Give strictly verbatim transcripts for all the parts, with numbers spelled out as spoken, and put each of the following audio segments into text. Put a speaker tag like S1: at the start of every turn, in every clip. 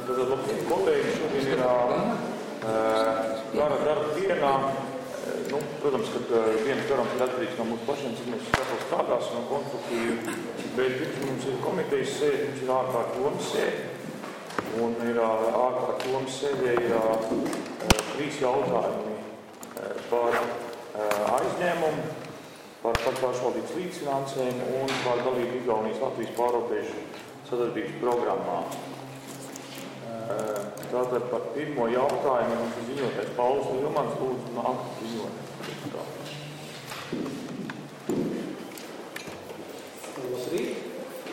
S1: Tad, labdien, kolēģi, šodien ir gara darba dienā. Nu, protams, ka viens garums ir atkarīgs no mūsu pašiem, cik mēs skatām strādāsim un konstruktīvi. Bet pirms mums ir komitejas sēde, mums ir ārkārt domas sēde. Un ir ārkārt domas sēdē ir trīs jautājumi par aizņēmumu, par pašvaldības līdzfinansējumu un par dalību Igaunijas Latvijas pārobežu sadarbības programmā. Tātad par pirmo jautājumu mums ir ziņotais Pauls Vilmans, lūdzu nāk ziņot.
S2: Labrīt.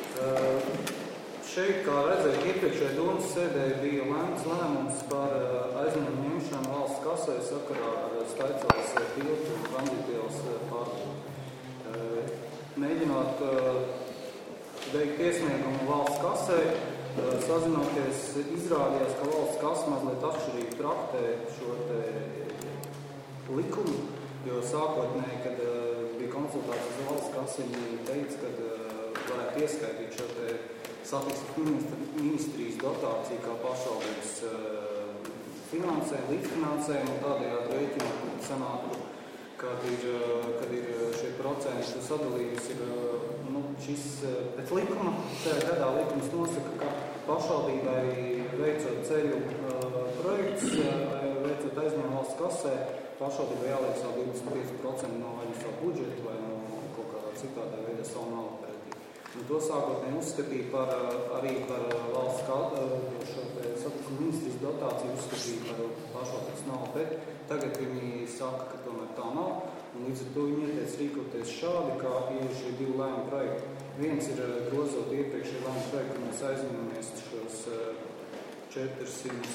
S2: Šeit, kā redzēt, iepriekšējā domas sēdē bija lēmts lēmums par aizņēmumu ņemšanu valsts kasē sakarā ar Staicāles tiltu un tranzītielas pārbūvi. Mēģinot veikt iesniegumu valsts kasē, sazinoties, izrādījās, ka valsts kasa mazliet atšķirīgi traktē šo te likumu, jo sākotnēji, kad bija konsultācijas valsts kasa, viņi teica, ka varētu ieskaitīt šo te satiksmes ministrijas dotāciju kā pašvaldības finansējumu, līdzfinansējumu, un tādējādi rēķinu sanāktu, kad ir, kad ir šie procentu sadalījums, ir nu, šis pēc likuma, šajā gadā likums nosaka, ka pašvaldībai veicot ceļu uh, projekts, veicot aizņēmumu valsts kasē, pašvaldībai jāliek savu divdesmit pieci procenti no vai no savu budžetu vai no kaut kādā citādā veidā savu naudu pretī. Un to sākotnēji uzskatīja par, arī par valsts šo satiksmes ministrijas dotāciju uzskatīja par pašvaldības naudu, bet tagad viņi saka, ka tomēr tā nav. Un līdz ar to viņi ieteic rīkoties šādi, kā ir šie divi lēmu projekti. Viens ir grozot iepriekšēju lēmu projektu, ka mēs aizņemamies šos četrsimt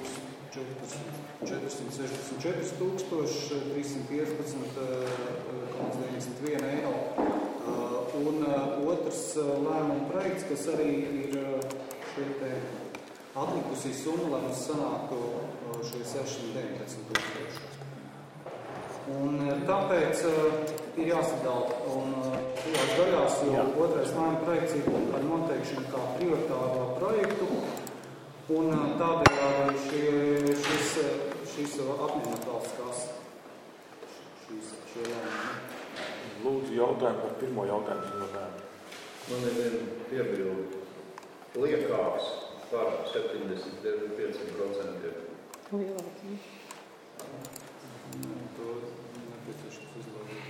S2: sešdesmit četri tūkstoši trīs simt piecpadsmit komats deviņdesmit viens eiro. Un otrs lēmuma projekts, kas arī ir šie te atlikusī summa, lai mums sanāktu šie sešsimt deviņdesmit tūkstoši. Un tāpēc ir jāsadala un trijās daļās, jo Jā. Otrais lēmuma projekts ir par noteikšanu kā prioritāro projektu, un tādējādi šie, šis, šis apņemat valsts kasa. Šis, šie lēmumi.
S1: Lūdzu jautājumu par pirmo jautājumu ziņotājumu.
S3: Man ir viena piebilde. Liekāks par septiņdesmit pieci procenti.
S4: Lielāk.
S2: To nepieciešams uzlādīt.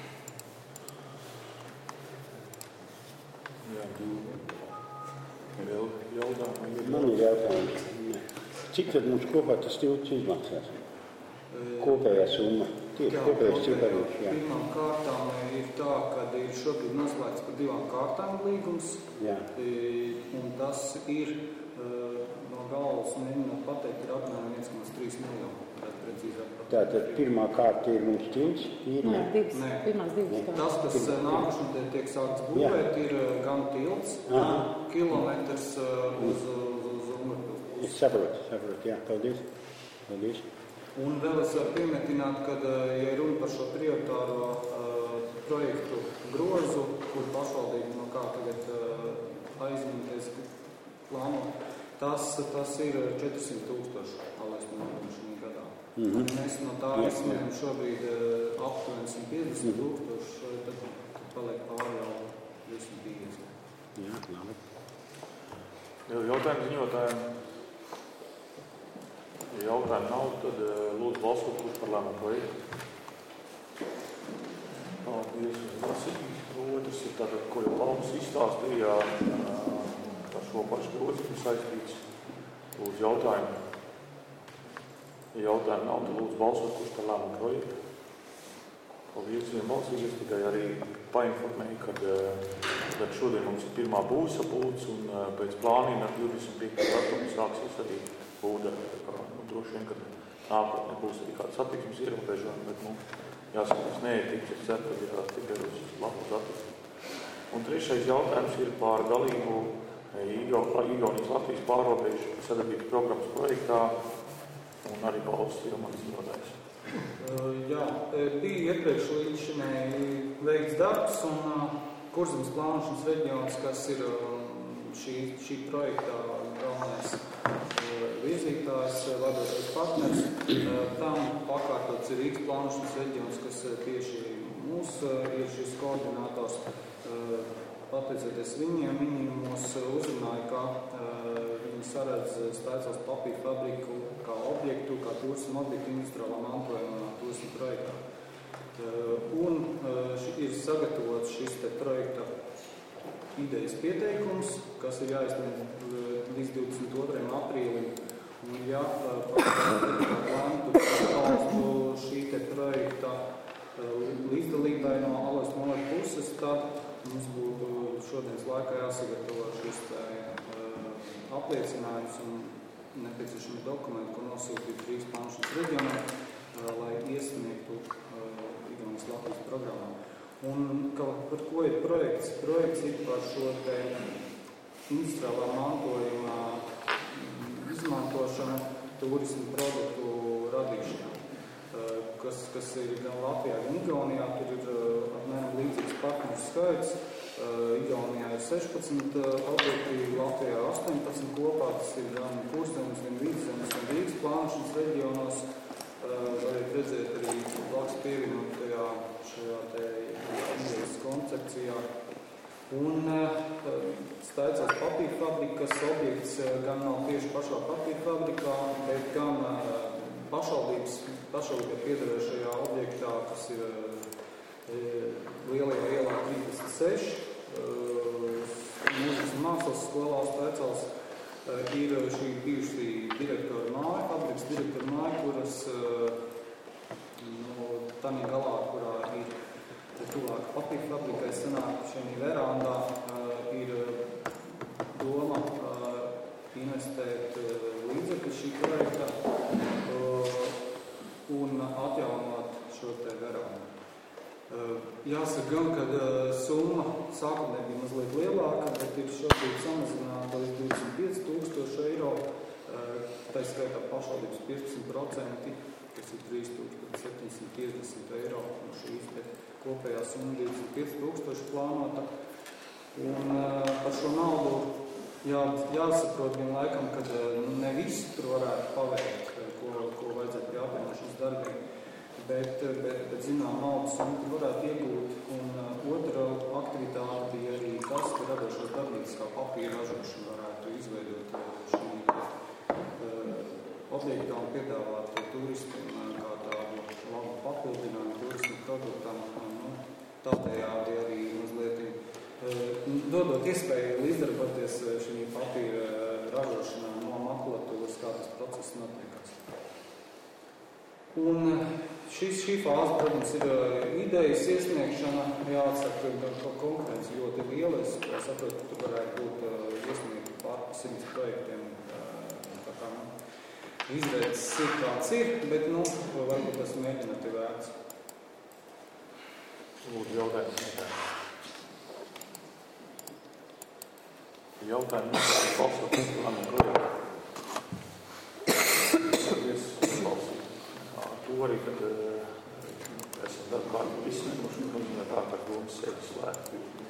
S1: Jā, vēl jautājumi.
S5: Man ir jautājums. Cik tad mums kopā tas tilts izmaksās? Kopējā summa. Tieši kopējais ciparīši, jā.
S2: Pirmām kārtām ir tā, ka ir šobrīd noslēgts par divām kārtām līgums.
S5: Jā.
S2: Un tas ir no galvas mēģinot pateikt, ir apmēram viens komats trīs miljoni.
S5: Tātad pirmā kārta ir mums tilts? Ir,
S4: Nē, divas.
S2: Nē.
S4: Pirmās divas.
S2: Tas, kas nākušana tiek sākts būvēt, ir gan tilts,
S5: Aha.
S2: kilometrs uz, uz, uz Umurpils.
S5: Es saprotu, saprotu, jā, paldies. Paldies.
S2: Un vēl es varu piemetināt, ka, ja runa par šo prioritāro uh, projektu grozu, kur pašvaldība no kā tagad uh, aizņemties plāno, tas, tas ir četrsimt tūkstoši, lai es nodrošinu šī gadā. Mm-hmm. Mēs no tā izsmējam šobrīd uh, aptuveni simt piecdesmit tūkstoši, tad, tad paliek pāri jau divsimt piecdesmit.
S5: Jā, labi.
S1: Vēl jautājumu ziņotājiem. Ja jautājumu nav, tad lūdzu balsot, kurš par lēmumu projektu. Paldies uz lasību. Otrs ir tātad, ko jau Palms izstāstīja par šo pašu grozījumu saistīts. Lūdzu jautājumu. Ja jautājumu nav, tad lūdzu balsot, kurš par lēmumu projektu. Paldies vien balsīgi. Es tikai arī painformēju, kad, kad šodien mums ir pirmā būvs sapulcs un pēc plāniem ar divdesmit piekto datumu sāksies arī būvdarbi. Droši vien, kad nākotnē būs arī kāda satiksmes ierobežojuma, bet nu, jāskatās neetiks, es ceru, ka ir tās tikai uz labu satiksmi. Un trešais jautājums ir par dalību Igaunijas Latvijas pārobežu sadarbības programmas projektā, un arī Pauls ir mans ziņotājs.
S2: Uh, jā, bija iepriekš līdz šinēji veikts darbs, un uh, Kurzemes plānošanas reģions, kas ir uh, šī, šī projektā galvenais uh, partners. Tam pakārtots ir Rīgas plānošanas reģions, kas tieši mūs ir šis koordinators. Pateicoties viņiem, viņi mūs uzrunāja, ka viņi saredz Staicels papīra fabriku kā objektu, kā turismu objektu industriālā mantojuma turismu projektā. Un ir sagatavots šis te projekta idejas pieteikums, kas ir jāizsniedz līdz divdesmit otrajam aprīlim. Un, ja plāntu atbalstu šī te projekta līdzdalībai no Alojas Moleļa puses, tad mums būtu šodienas laikā jāsagatavo šis te apliecinājums un nepieciešami dokumenti, ko nosūtīt Rīgas plānošanas reģionā, lai iesniegtu Igaunijas Latvijas programmā. Un par ko ir projekts? Projekts ir par šo te industriālā mantojuma izmantošanu turismu produktu radīšanā, kas, kas ir gan Latvijā, gan Igaunijā. Tur ir apmēram līdzīgs partneru skaits. Igaunijā ir sešpadsmit objekti, Latvijā astoņpadsmit kopā. Tas ir gan Kurzemes, gan Vidzemes, gan Rīgas plānošanas reģionos. Varat redzēt arī blakus pievienotajā šajā te idejas koncepcijā. Un Staicels papīra fabrikas objekts gan nav tieši pašā papīra fabrikā, bet gan pašvaldības, pašvaldībai piederēšajā objektā, kas ir lielajā ielā trīsdesmit seši, mūzikas un mākslas skolā Staicels, ir šī bijusi direktora māja, fabrikas direktora māja, kuras no tādā galā, kurā ir tuvāk papīra fabrikai sanāk šajā verandā, ir doma investēt līdzekļu šī projekta un atjaunot šo te verandu. Jāsaka gan, ka summa sākotnēji bija mazliet lielāka, bet ir šobrīd samazināta līdz divdesmit pieci tūkstoši eiro, tā skaitā pašvaldības piecdesmit procenti, kas ir trīs tūkstoši septiņsimt piecdesmit eiro, un šīs te kopējā summa divdesmit pieci tūkstoši plānota. Un par šo naudu jā, jāsaprot vien laikam, ka ne visi tur varētu paveikt, ko, ko vajadzētu pie apvienošanas darbiem. Bet, bet, bet zinām, naudas summu varētu iegūt. Un uh, otra aktivitāte bija arī tas, ka radošās darbības kā papīra ražošana varētu izveidot šī uh, objektā un piedāvāt turistiem uh, kā tādu labu papildinājumu turismu produktam. Nu, tādējādi arī mazliet uh, dodot iespēju līdzdarboties šī papīra ražošanā no makulatūras, kā tas process notiekās. Un šis, šī fāze, protams, ir idejas iesniegšana, jāatsaka, ka konkurence ļoti liela. Es saprotu, ka tu varētu būt iesniegt pār simts projektiem. Tā kā, nu, izvērts ir kāds ir, bet, nu, varbūt tas mēģināt ir vērts.
S1: Lūdzu, jautājums. Jautājums par balsotu plānu projektu. Paldies, balsot. To arī, kad esam darbu kārtu izsnieguši, un tā, ka domas sevi slēgt.